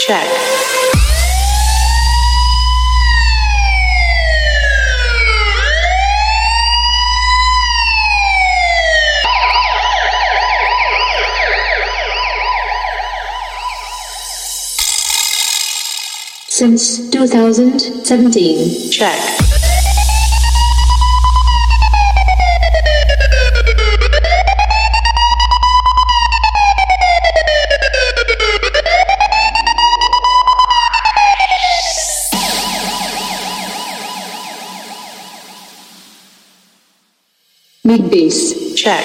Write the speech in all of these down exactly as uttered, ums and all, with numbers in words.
Check. Since two thousand seventeen. Check. Mid bass. Check.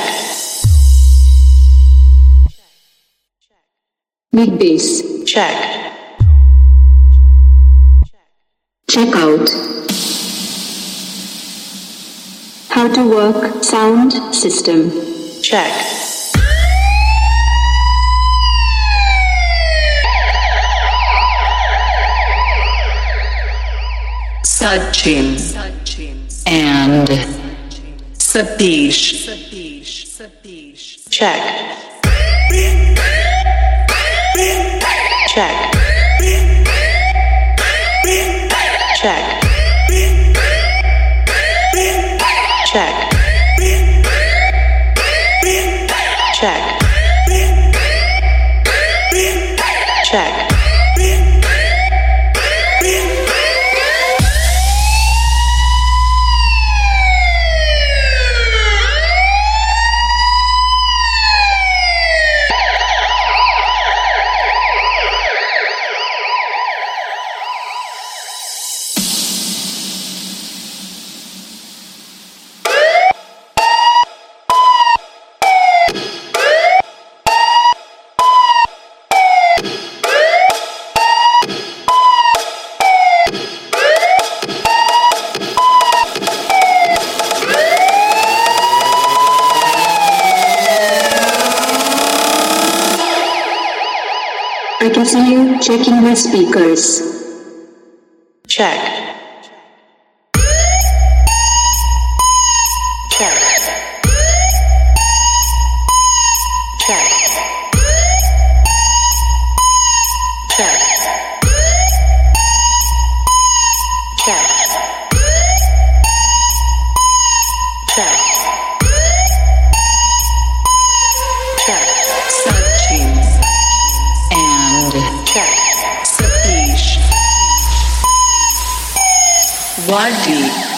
Mid bass. Check. Check out. How to work sound system. Check. Sachin and Satish. Check. Check. Check. Check. Check. Check. I can see you checking my speakers. Check. Check. Check. Check. Check. Check. Check. Sachin and Check. Satish. Wadi.